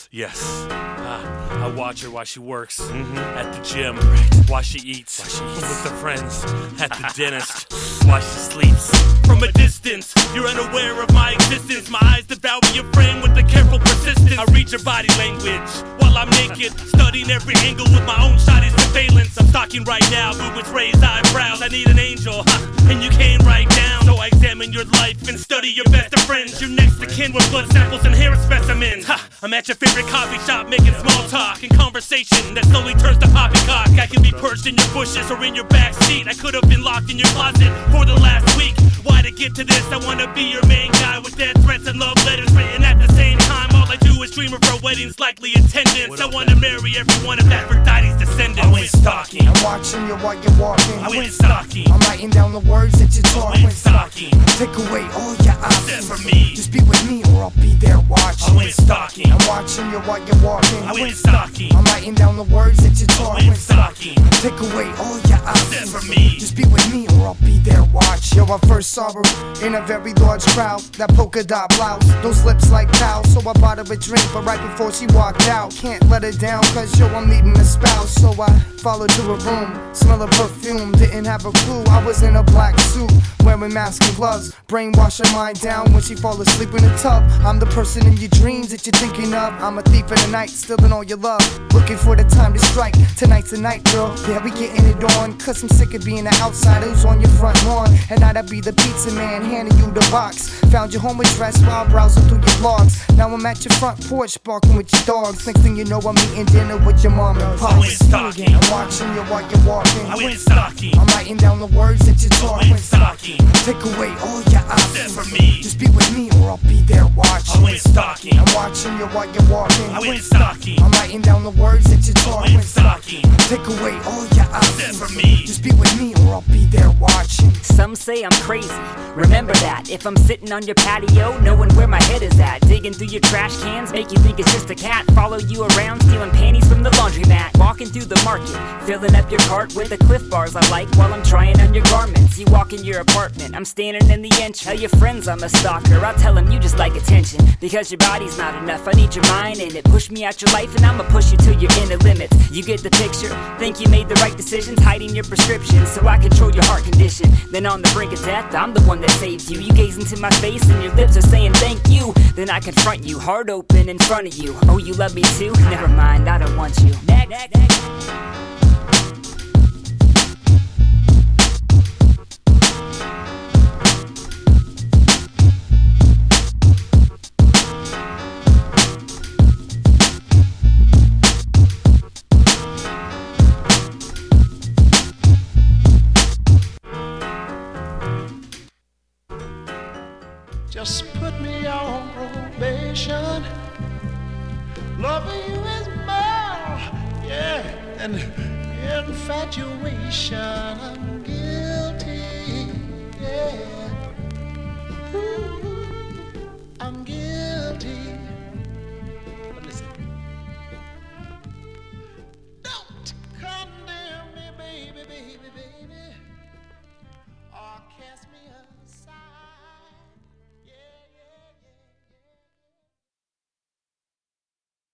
Yes. I watch her while she works at the gym, while she eats with her friends, at the dentist, while she sleeps. From a distance, you're unaware of my existence. My eyes devour your frame with a careful persistence. I read your body language while I'm naked, studying every angle with my own shoddy surveillance. I'm stalking right now, but with raised eyebrows. I need an angel, and you came right down. So I examine your life and study your best of friends. You're next to kin with blood samples and hair specimens. I'm at your favorite coffee shop making small talk and conversation that slowly turns to poppycock. I can be perched in your bushes or in your back seat. I could have been locked in your closet for the last week. Why to get to this? I wanna be your main guy with death threats and love letters written at the same time. All I do is dream of our weddings, likely attendance. I wanna marry every one of Aphrodite's descendants. I went stalking. I'm watching you while you're walking. I went stalking. I'm writing down the words that you're I talking. went stalking. Take away all your options. For me. Just be with me or I'll be there watching. I went stalking. I'm watching you while you're walking. I went stalking. I'm writing down the words that you're I talking. went stalking. Take away all your options. For me. Just be with me or I'll be there watching. Yo, I first saw her in a very large crowd. That polka dot blouse, those lips like cow. So I bought her a drink, but right before she walked out, can't let her down, cause yo, I'm needing a spouse. So I followed to her room, smell of perfume, didn't have a clue. I was in a black suit, wearing mask and gloves, brainwash her mind down when she fall asleep in the tub. I'm the person in your dreams that you're thinking of. I'm a thief in the night, stealing all your love, looking for the time to strike. Tonight's the night, girl, yeah, we getting it on, cause I'm sick of being the outsider who's on your front lawn. And I'd be the pizza man handing you the box. Found your home address while browsing through your blogs. Now I'm at your front porch barking with your dogs. Next thing you know, I'm eating dinner with your mom and pops. I went stalking. I'm watching you while you're walking. I went stalking. I'm writing down the words that you're I talking. went stalking. Take away all your options. For me. Just be with me or I'll be there watching. I went stalking. I'm watching you while you're walking. I went stalking. I'm writing down the words that you're I talking. went stalking. Take away all your options. For me. Just be with me or I'll be there watching. Some say I'm crazy, remember that. If I'm sitting on your patio, knowing where my head is at, digging through your trash cans, make you think it's just a cat. Follow you around, stealing panties from the laundromat. Walking through the market, filling up your cart with the Cliff Bars I like while I'm trying on your garments. You walk in your apartment, I'm standing in the entry. Tell your friends I'm a stalker, I'll tell them you just like attention. Because your body's not enough, I need your mind in it. Push me out your life and I'ma push you to your inner limits. You get the picture? Think you made the right decisions, hiding your prescription so I control your heart condition. Then on the brink of death, I'm the one that saves you. You gaze into my face and your lips are saying thank you. Then I confront you, heart open in front of you. Oh, you love me too? Never mind, I don't want you. Next. Just put me on probation. Loving you is more, yeah, than infatuation.